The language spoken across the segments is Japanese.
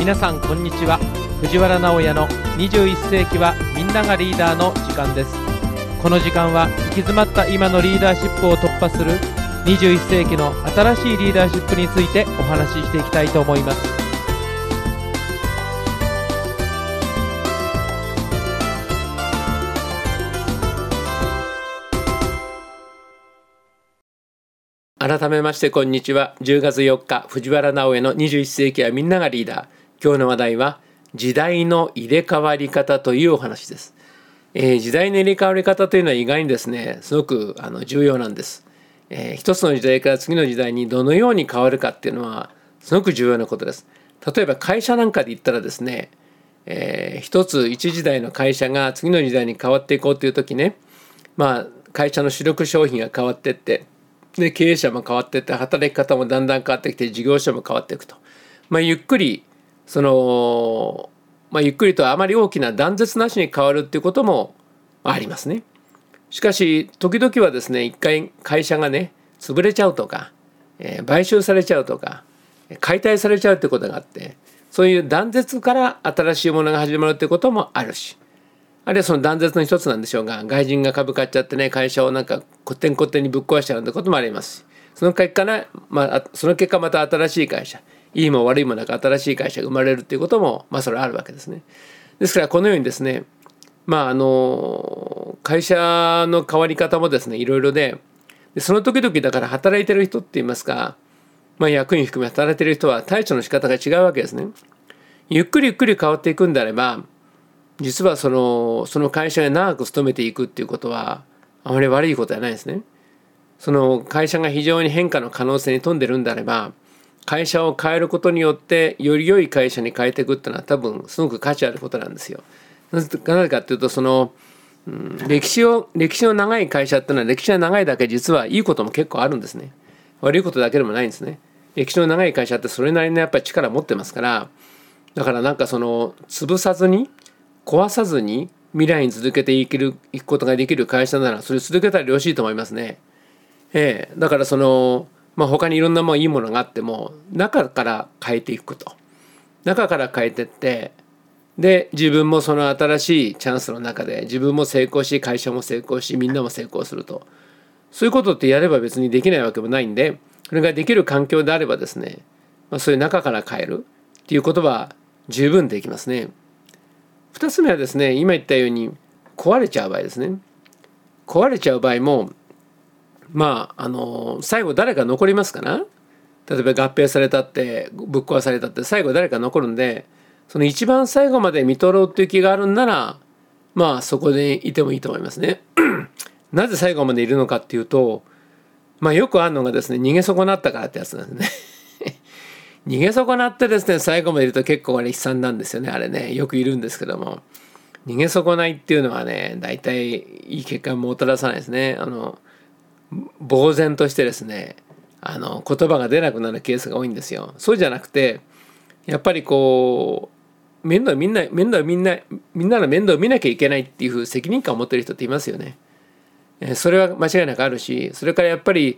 皆さんこんにちは。藤原直哉の21世紀はみんながリーダーの時間です。この時間は行き詰まった今のリーダーシップを突破する21世紀の新しいリーダーシップについてお話ししていきたいと思います。改めましてこんにちは。10月4日藤原直哉の21世紀はみんながリーダー。今日の話題は時代の入れ替わり方というお話です。時代の入れ替わり方というのは意外にですねすごく重要なんです。一つの時代から次の時代にどのように変わるかっていうのはすごく重要なことです。例えば会社なんかで言ったらですね、一時代の会社が次の時代に変わっていこうという時ね、会社の主力商品が変わっていってで経営者も変わっていって働き方もだんだん変わってきて事業所も変わっていくと、ゆっくりとあまり大きな断絶なしに変わるっていうこともありますね。しかし時々はですね一回会社がね潰れちゃうとか、買収されちゃうとか解体されちゃうってことがあって、そういう断絶から新しいものが始まるってこともあるし、あるいはその断絶の一つなんでしょうが、外人が株買っちゃってね会社をなんかこってんこってんにぶっ壊しちゃうってこともありますし、その結果また新しい会社、いいも悪いもなく新しい会社が生まれるっていうこともそれはあるわけですね。ですからこのようにですね会社の変わり方もですねいろいろで、その時々だから働いてる人って言いますか、役員含め働いてる人は対処の仕方が違うわけですね。ゆっくり変わっていくんであれば、実はその会社に長く勤めていくっていうことはあまり悪いことではないですね。その会社が非常に変化の可能性に富んでるんであれば、会社を変えることによってより良い会社に変えていくっていうのは多分すごく価値あることなんですよ。なぜかっていうと歴史の長い会社っていうのは歴史が長いだけ実はいいことも結構あるんですね。悪いことだけでもないんですね。歴史の長い会社ってそれなりのやっぱり力を持ってますから、だから潰さずに壊さずに未来に続けていくことができる会社ならそれ続けたらよろしいと思いますね。だから他にいろんないいものがあっても中から変えていくと、中から変えていってで自分もその新しいチャンスの中で自分も成功し会社も成功しみんなも成功すると、そういうことってやれば別にできないわけもないんで、それができる環境であればですね、そういう中から変えるっていうことは十分できますね。2つ目はですね、今言ったように壊れちゃう場合ですね。壊れちゃう場合も最後誰か残りますかな。例えば合併されたってぶっ壊されたって最後誰か残るんで、その一番最後まで見とろうっていう気があるんならそこでいてもいいと思いますね。なぜ最後までいるのかっていうと、よくあるのがですね逃げ損なったからってやつなんですね。逃げ損なってですね最後までいると結構悲惨なんですよね。あれねよくいるんですけども、逃げ損ないっていうのはね大体いい結果をもたらさないですね。呆然としてですね言葉が出なくなるケースが多いんですよ。そうじゃなくてやっぱりみんなの面倒を見なきゃいけないっていう責任感を持ってる人っていますよね。それは間違いなくあるし、それからやっぱり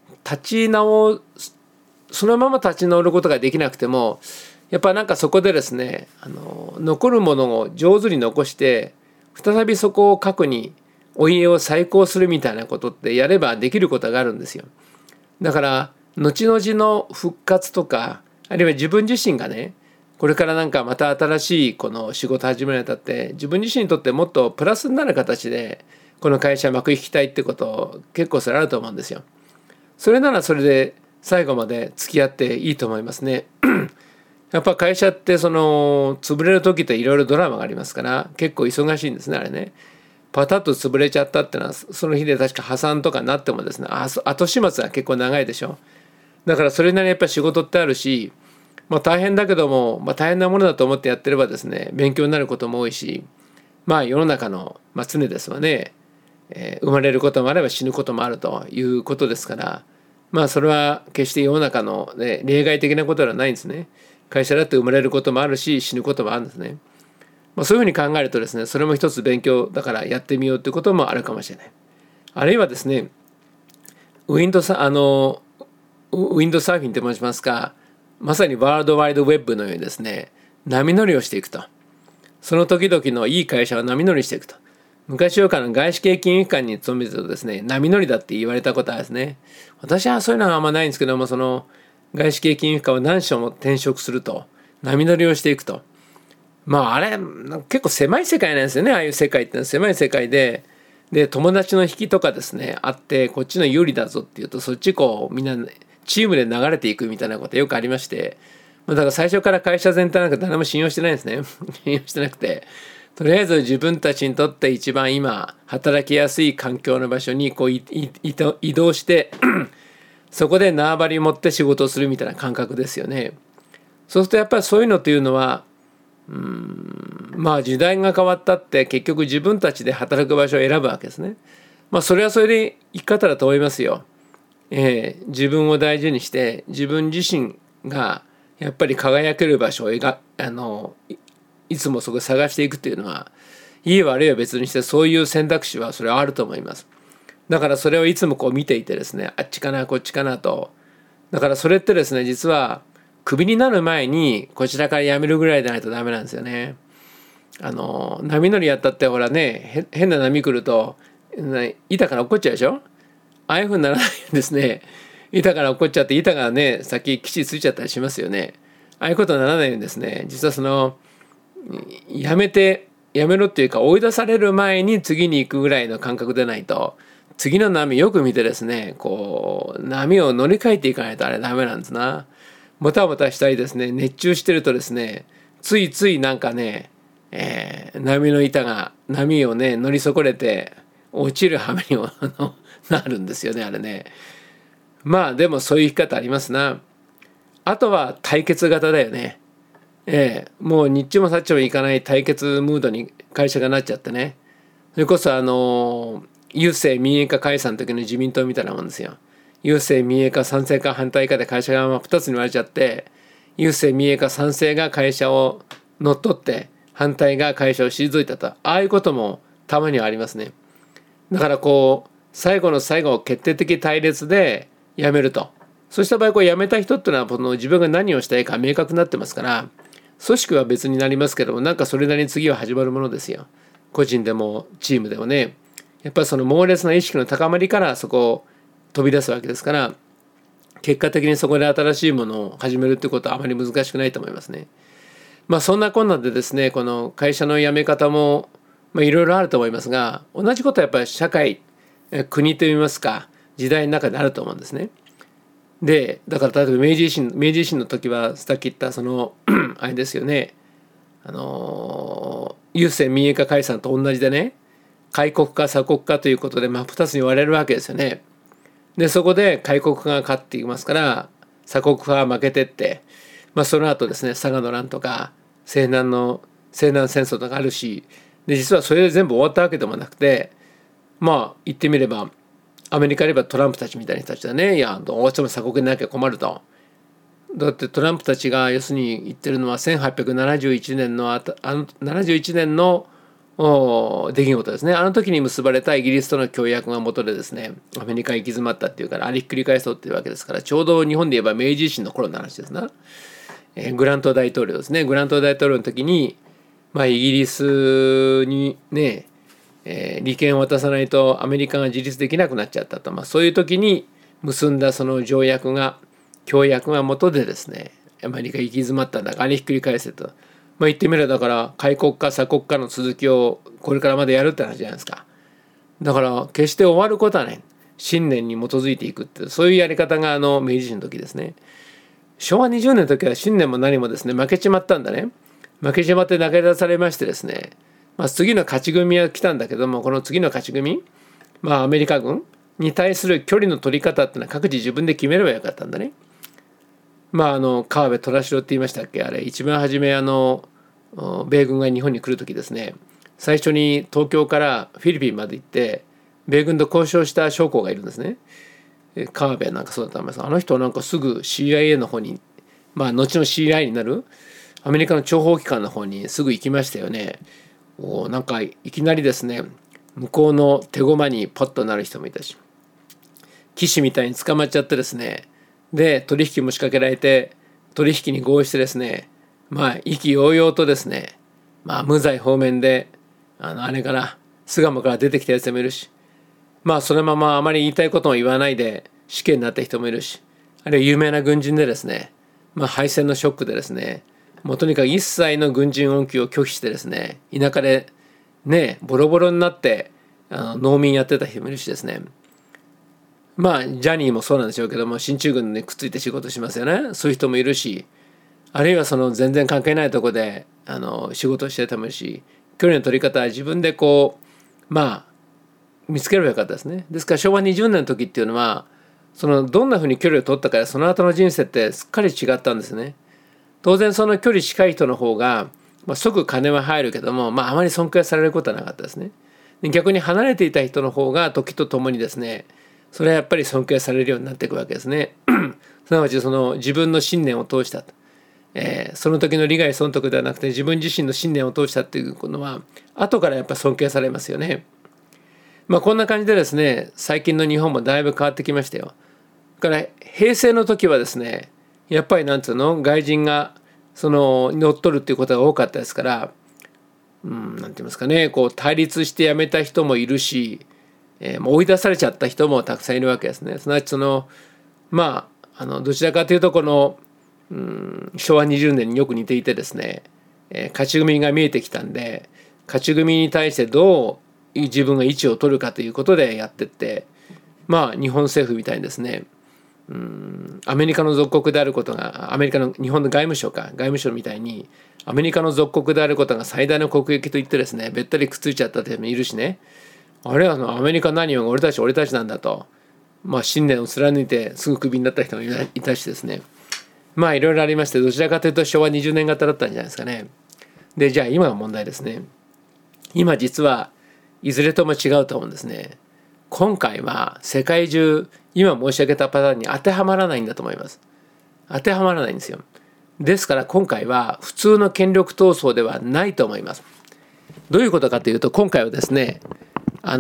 そのまま立ち直ることができなくてもやっぱそこでですね残るものを上手に残して再びそこを核にお家を再興するみたいなことってやればできることがあるんですよ。だから後々の復活とか、あるいは自分自身がねこれからまた新しいこの仕事始めるにあたって自分自身にとってもっとプラスになる形でこの会社幕引きたいってこと結構それあると思うんですよ。それならそれで最後まで付き合っていいと思いますね。やっぱ会社って潰れる時っていろいろドラマがありますから結構忙しいんですねあれね。パタッと潰れちゃったってのはその日で確か破産とかになってもですね後始末は結構長いでしょ。だからそれなりにやっぱり仕事ってあるし、大変だけども、大変なものだと思ってやってればですね勉強になることも多いし、世の中の、常ですわね、生まれることもあれば死ぬこともあるということですから、それは決して世の中の、例外的なことではないんですね。会社だって生まれることもあるし死ぬこともあるんですね。そういうふうに考えるとですねそれも一つ勉強だからやってみようということもあるかもしれない。あるいはですねウィンドサーフィンと申しますか、まさにワールドワイドウェブのようにですね波乗りをしていくと。その時々のいい会社は波乗りしていくと。昔よく外資系金融機関に勤めてるとですね、波乗りだって言われたことはですね、私はそういうのはあんまないんですけども、その外資系金融機関を何社も転職すると、波乗りをしていくと。まああれ、結構狭い世界なんですよね、ああいう世界って狭い世界で、友達の引きとかですね、あって、こっちの有利だぞっていうと、そっちみんなチームで流れていくみたいなことよくありまして、だから最初から会社全体なんか誰も信用してないんですね。信用してなくて。とりあえず自分たちにとって一番今働きやすい環境の場所に移動してそこで縄張りを持って仕事をするみたいな感覚ですよね。そうするとやっぱりそういうのというのはまあ時代が変わったって結局自分たちで働く場所を選ぶわけですね。それはそれで生き方だと思いますよ。自分を大事にして自分自身がやっぱり輝ける場所をいつもそこ探していくっていうのはいい悪いは別にしてそういう選択肢はそれはあると思います。だからそれをいつも見ていてですね、あっちかなこっちかなと。だからそれってですね、実はクビになる前にこちらから辞めるぐらいでないとダメなんですよね。波乗りやったってほらね、変な波来ると板から落っこっちゃうでしょ。ああいうふうにならないようにですね、板から落っこっちゃって板がね先岸ついちゃったりしますよね。ああいうことにならないようにですね、実はそのやめろっていうか追い出される前に次に行くぐらいの感覚でないと、次の波よく見てですね、波を乗り換えていかないとあれダメなんですな。もたもたしたりですね、熱中してるとですね、ついついなんかね、波の板が波をね乗り損ねて落ちる羽目になるんですよね、あれね。まあでもそういう生き方ありますな。あとは対決型だよね。もう日中もさっちもいかない対決ムードに会社がなっちゃってね。それこそ郵政民営化解散の時の自民党みたいなもんですよ。郵政民営化賛成か反対かで会社が2つに割れちゃって、郵政民営化賛成が会社を乗っ取って反対が会社を退いたと、ああいうこともたまにはありますね。だから最後の最後決定的対立で辞めると。そうした場合辞めた人っていうのは自分が何をしたいか明確になってますから、組織は別になりますけども、なんかそれなりに次は始まるものですよ。個人でもチームでもね、やっぱりその猛烈な意識の高まりからそこを飛び出すわけですから、結果的にそこで新しいものを始めるってことはあまり難しくないと思いますね。そんなこんなでですね、この会社の辞め方もいろいろあると思いますが、同じことはやっぱり社会、国といいますか時代の中であると思うんですね。でだから例えば明治維新の時はさっき言ったあれですよね、郵政民営化解散と同じでね、開国か鎖国かということで2つに割れるわけですよね。でそこで開国派が勝っていきますから鎖国派は負けてって、その後ですね佐賀の乱とか西南戦争とかあるし、で実はそれで全部終わったわけでもなくて、言ってみればアメリカで言えばトランプたちみたいな人たちだね。いやどうしても鎖国になきゃ困ると。だってトランプたちが要するに言ってるのは1871年の71年の出来事ですね。あの時に結ばれたイギリスとの協約が元でですね、アメリカに行き詰まったっていうからありひっくり返そうっていうわけですから、ちょうど日本で言えば明治維新の頃の話ですな。グラント大統領ですね。グラント大統領の時にイギリスにね利権を渡さないとアメリカが自立できなくなっちゃったと、そういう時に結んだその協約が元でですね、アメリカ行き詰まったんだからあれひっくり返せと、言ってみればだから開国か鎖国かの続きをこれからまだやるって話じゃないですか。だから決して終わることはない、信念に基づいていくってそういうやり方が明治維新の時ですね。昭和20年の時は信念も何もですね負けちまったんだね。負けちまって投げ出されましてですね、次の勝ち組は来たんだけども、この次の勝ち組、アメリカ軍に対する距離の取り方っていうのは各自自分で決めればよかったんだね。川辺虎城って言いましたっけ、あれ一番初め米軍が日本に来る時ですね、最初に東京からフィリピンまで行って米軍と交渉した将校がいるんですね。川辺なんかそうだと思います。あの人はなんかすぐ CIA の方に後の CIA になるアメリカの諜報機関の方にすぐ行きましたよね。なんかいきなりですね向こうの手駒にポッとなる人もいたし、騎士みたいに捕まっちゃってですね、で取引も仕掛けられて取引に合意してですね、 意気揚々とですね、無罪放免であれから巣鴨から出てきたやつもいるし、そのままあまり言いたいことも言わないで死刑になった人もいるし、あるいは有名な軍人でですね、敗戦のショックでですね、もうとにかく一切の軍人恩給を拒否してですね、田舎でねボロボロになって農民やってた人もいるしですね、ジャニーもそうなんでしょうけども、進駐軍にくっついて仕事しますよね。そういう人もいるし、あるいはその全然関係ないところで仕事をしてる人もいるし、距離の取り方は自分で見つければよかったですね。ですから昭和20年の時っていうのは、そのどんなふうに距離を取ったかでその後の人生ってすっかり違ったんですね。当然その距離近い人の方が、即金は入るけども、あまり尊敬されることはなかったですね。逆に離れていた人の方が時とともにですね、それはやっぱり尊敬されるようになっていくわけですね。すなわちその自分の信念を通したと、その時の利害損得ではなくて自分自身の信念を通したっていうのは後からやっぱり尊敬されますよね。こんな感じでですね、最近の日本もだいぶ変わってきましたよ。だから平成の時はですね、やっぱり外人が乗っ取るっていうことが多かったですから、なんて言いますかね、対立して辞めた人もいるし、追い出されちゃった人もたくさんいるわけですね。すなわちどちらかというと昭和20年によく似ていてですね、勝ち組が見えてきたんで、勝ち組に対してどう自分が位置を取るかということでやってって、日本政府みたいにですね、アメリカの属国であることが、日本の外務省みたいにアメリカの属国であることが最大の国益と言ってですね、べったりくっついちゃったって人もいるしね、あれはアメリカ何を俺たちなんだと、信念を貫いてすぐクビになった人もいたしですね、いろいろありまして、どちらかというと昭和20年型だったんじゃないですかね。で、じゃあ今の問題ですね。今実はいずれとも違うと思うんですね。今回は世界中今申し上げたパターンに当てはまらないんだと思います。当てはまらないんですよ。ですから今回は普通の権力闘争ではないと思います。どういうことかというと、今回はですね、あ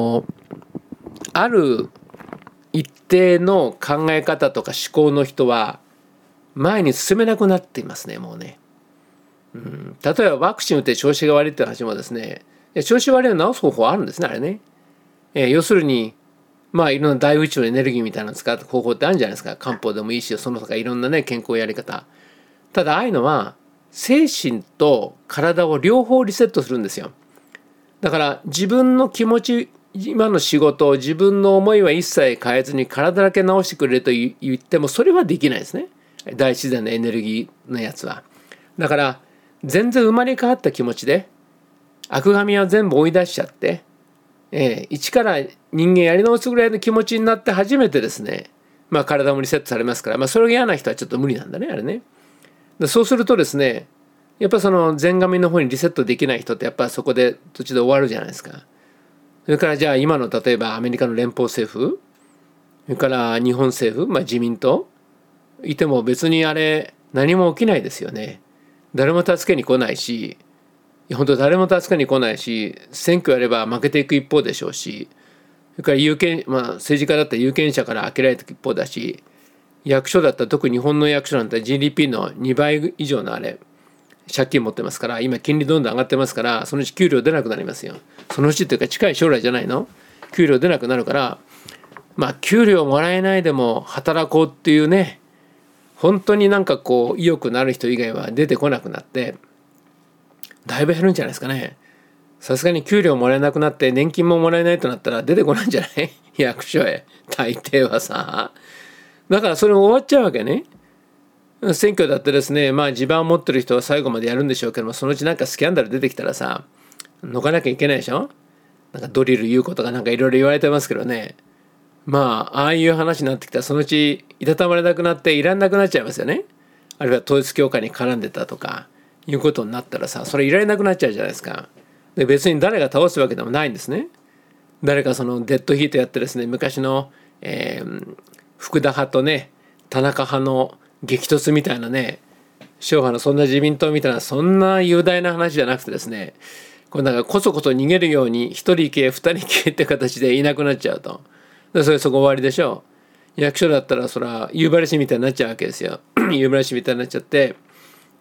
る一定の考え方とか思考の人は前に進めなくなっていますね、もうね。例えばワクチン打って調子が悪いっていう話もですね、調子悪いの治す方法あるんですね、あれね。要するにいろんな大宇宙のエネルギーみたいなのを使った方法ってあるんじゃないですか。漢方でもいいし、その他いろんなね健康やり方。ただああいうのは精神と体を両方リセットするんですよ。だから自分の気持ち、今の仕事、自分の思いは一切変えずに体だけ直してくれると言ってもそれはできないですね。大自然のエネルギーのやつは。だから全然生まれ変わった気持ちで悪神は全部追い出しちゃって、一から人間やり直すぐらいの気持ちになって初めてですね、体もリセットされますから、それが嫌な人はちょっと無理なんだね、あれね。そうするとですね、やっぱその前髪の方にリセットできない人ってやっぱそこで途中で終わるじゃないですか。それからじゃあ今の例えばアメリカの連邦政府、それから日本政府、自民党いても別にあれ何も起きないですよね。誰も助けに来ないし、本当誰も助けに来ないし、選挙やれば負けていく一方でしょうし、それから政治家だったら有権者から開けられていく一方だし、役所だったら特に日本の役所なんて GDP の2倍以上の借金持ってますから、今金利どんどん上がってますから、そのうち給料出なくなりますよ。そのうちというか近い将来じゃないの？給料出なくなるから、給料もらえないでも働こうっていうね、本当に意欲のある人以外は出てこなくなって、だいぶ減るんじゃないですかね。さすがに給料もらえなくなって年金ももらえないとなったら出てこないんじゃない役所へ、大抵はさ。だからそれも終わっちゃうわけね。選挙だってですね、地盤を持ってる人は最後までやるんでしょうけども、そのうちスキャンダル出てきたらさ、のかなきゃいけないでしょ。ドリル言うことがいろいろ言われてますけどね。ああいう話になってきたらそのうちいたたまれなくなっていらんなくなっちゃいますよね。あるいは統一教会に絡んでたとかいうことになったらさ、それいられなくなっちゃうじゃないですか。で別に誰が倒すわけでもないんですね。誰かそのデッドヒートやってですね、昔の、福田派とね田中派の激突みたいなね、昭和のそんな自民党みたいなそんな雄大な話じゃなくてですね、これこそこそ逃げるように一人行け二人行けって形でいなくなっちゃうと。でそこ終わりでしょう。役所だったらそら夕張市みたいになっちゃうわけですよ。夕張市みたいになっちゃって、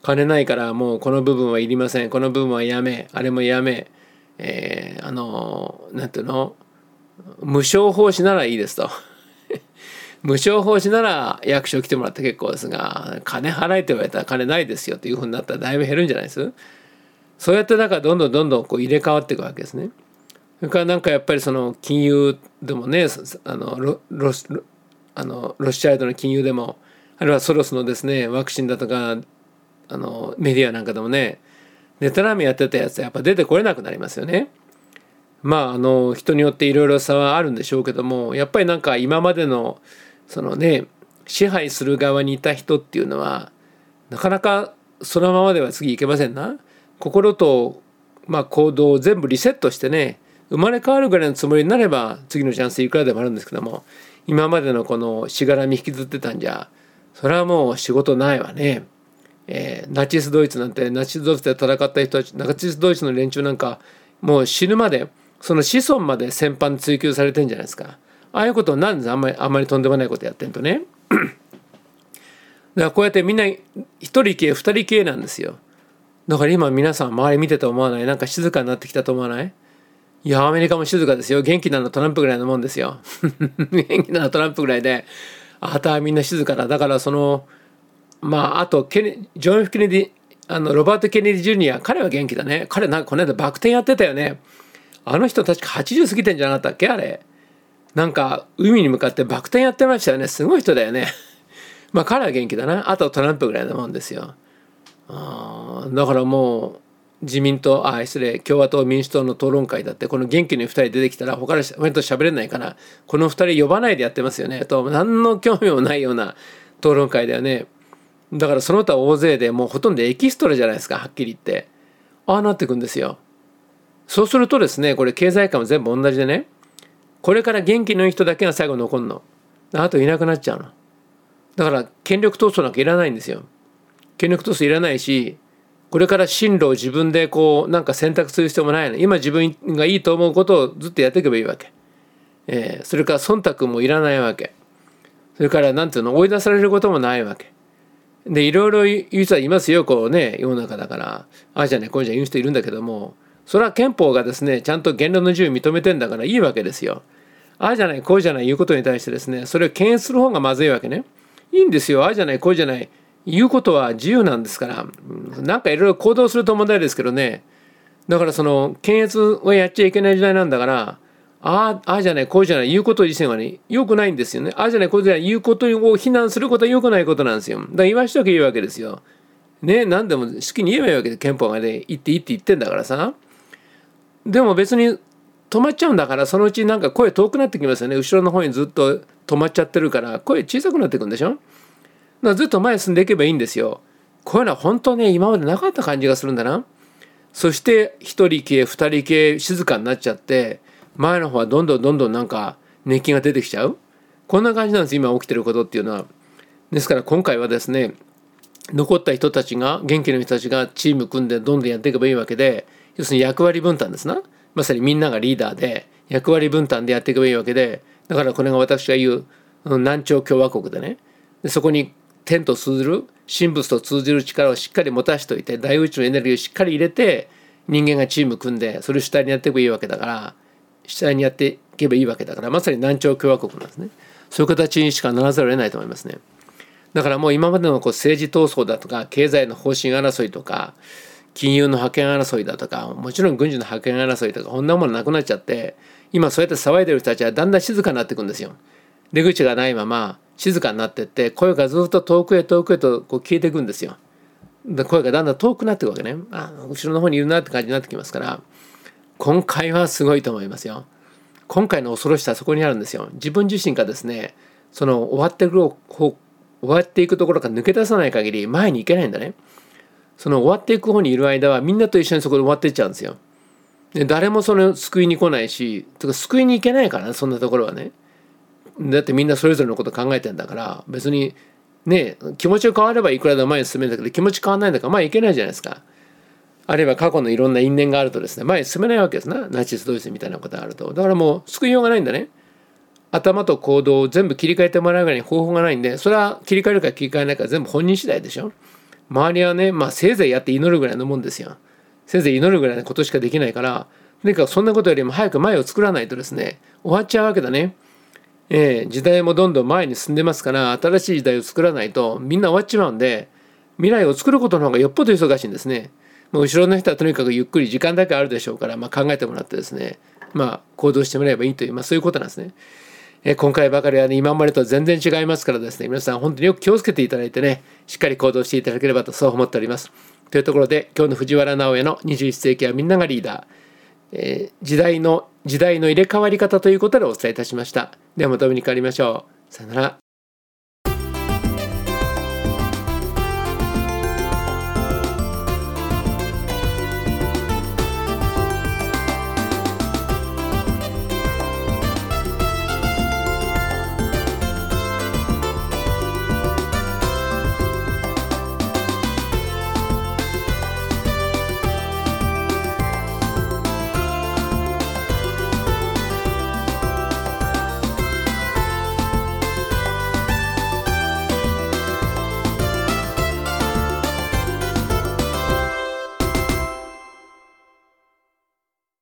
金ないからもうこの部分はいりません、この部分はやめ、あれもやめ、なんていうの、無償奉仕ならいいですと無償奉仕なら役所来てもらって結構ですが、金払えって言われたら金ないですよっていうふうになったらだいぶ減るんじゃないです。そうやってだからどんどんどんどんこう入れ替わっていくわけですね。それからなんかやっぱりその金融でもね、ロシアルの金融でも、あるいはソロスのですねワクチンだとかメディアなんかでもね、ネタラメやってたやつはやっぱ出てこれなくなりますよね。まあ人によっていろいろ差はあるんでしょうけども、やっぱりなんか今までのそのね支配する側にいた人っていうのはなかなかそのままでは次いけませんな。心と行動を全部リセットしてね、生まれ変わるぐらいのつもりになれば次のチャンスいくらでもあるんですけども、今までのこのしがらみ引きずってたんじゃそれはもう仕事ないわね。ナチスドイツなんて、ナチスドイツで戦った人たち、ナチスドイツの連中なんかもう死ぬまで、その子孫まで戦犯追及されてんじゃないですか。ああいうことをなんであんまりとんでもないことやってんとねだからこうやってみんな一人系二人系なんですよ。だから今皆さん周り見てて思わない？なんか静かになってきたと思わない？いやアメリカも静かですよ。元気なのトランプぐらいのもんですよ元気なのトランプぐらいで、あとはみんな静かだ。だからそのあとジョン・F・ケネディ、ロバート・ケネディ・ジュニア、彼は元気だね。彼なんかこの間バク転やってたよね。あの人確か80過ぎてんじゃなかったっけあれ。なんか海に向かってバク転やってましたよね。すごい人だよね彼は元気だな。あとトランプぐらいなもんですよ。だからもう自民党共和党民主党の討論会だって、この元気の2人出てきたら他の人と喋れないから、この2人呼ばないでやってますよねと、何の興味もないような討論会だよね。だからその他大勢でもうほとんどエキストラじゃないですか、はっきり言って。ああなっていくんですよ。そうするとですね、これ経済界も全部同じでね、これから元気のいい人だけが最後残るの。あといなくなっちゃうの。だから権力闘争なんかいらないんですよ。権力闘争いらないし、これから進路を自分でこうなんか選択する必要もないの。今自分がいいと思うことをずっとやっていけばいいわけ。それから忖度もいらないわけ。それからなんていうの、追い出されることもないわけ。でいろいろ言う人はいますよ、こうね、世の中だから、ああじゃねこうじゃ言う人いるんだけども、それは憲法がですねちゃんと言論の自由を認めてんだからいいわけですよ。ああじゃないこうじゃない言うことに対してですね、それを検閲する方がまずいわけね。いいんですよ、ああじゃないこうじゃない言うことは自由なんですから。なんかいろいろ行動すると問題ですけどね。だからその検閲をやっちゃいけない時代なんだから、ああじゃないこうじゃない言うこと自身はね良くないんですよね。ああじゃないこうじゃない言うことを非難することは良くないことなんですよ。だから言わしとけばいいわけですよ。ね、何でも好きに言えばいいわけで、憲法がね言っていいって言ってんだからさ。でも別に止まっちゃうんだから、そのうちなんか声遠くなってきますよね。後ろの方にずっと止まっちゃってるから声小さくなっていくんでしょ。だからずっと前進んでいけばいいんですよ。こういうのは本当ね今までなかった感じがするんだな。そして一人系二人系静かになっちゃって、前の方はどんどんなんか熱気が出てきちゃう。こんな感じなんです今起きてることっていうのは。ですから今回はですね、残った人たちが元気な人たちがチーム組んでどんどんやっていけばいいわけで、要するに役割分担ですな。まさにみんながリーダーで役割分担でやっていけばいいわけで、だからこれが私が言う南朝共和国でね、でそこに天と通ずる神仏と通じる力をしっかり持たしといて、大宇宙のエネルギーをしっかり入れて人間がチーム組んでそれを主体にやっていけばいいわけだから、主体にやっていけばいいわけだから、まさに南朝共和国なんですね。そういう形にしかならざるを得ないと思いますね。だからもう今までの政治闘争だとか経済の方針争いとか金融の覇権争いだとか、もちろん軍事の覇権争いとか、こんなものなくなっちゃって、今そうやって騒いでる人たちはだんだん静かになっていくんですよ。出口がないまま静かになってって、声がずっと遠くへとこう消えていくんですよ。で声がだんだん遠くなっていくわけね。後ろの方にいるなって感じになってきますから、今回はすごいと思いますよ。今回の恐ろしさはそこにあるんですよ。自分自身がですね、その終わっていくところから抜け出さない限り前に行けないんだね。その終わっていく方にいる間はみんなと一緒にそこで終わっていっちゃうんですよ。で誰もその救いに来ないし、救いに行けないからね、そんなところはね。だってみんなそれぞれのこと考えてんだから、別にね気持ちが変わればいくらでも前に進めるんだけど、気持ち変わらないんだから前に行けないじゃないですか。あるいは過去のいろんな因縁があるとですね、前に進めないわけですな。ナチスドイツみたいなことがあると。だからもう救いようがないんだね。頭と行動を全部切り替えてもらうぐらいに方法がないんで、それは切り替えるか切り替えないか全部本人次第でしょ。 周りはね、せいぜいやって祈るぐらいのもんですよ。せいぜい祈るぐらいのことしかできないから、とにかくそんなことよりも早く前を作らないとですね、終わっちゃうわけだね。時代もどんどん前に進んでますから、新しい時代を作らないとみんな終わっちまうんで、未来を作ることの方がよっぽど忙しいんですね。もう後ろの人はとにかくゆっくり時間だけあるでしょうから、考えてもらってですね、行動してもらえばいいという、そういうことなんですね。今回ばかりはね、今までと全然違いますからですね、皆さん本当によく気をつけていただいてね、しっかり行動していただければとそう思っております。というところで、今日の藤原直哉の21世紀はみんながリーダー、時代の入れ替わり方ということでお伝えいたしました。ではまたお目にかかりましょう。さよなら。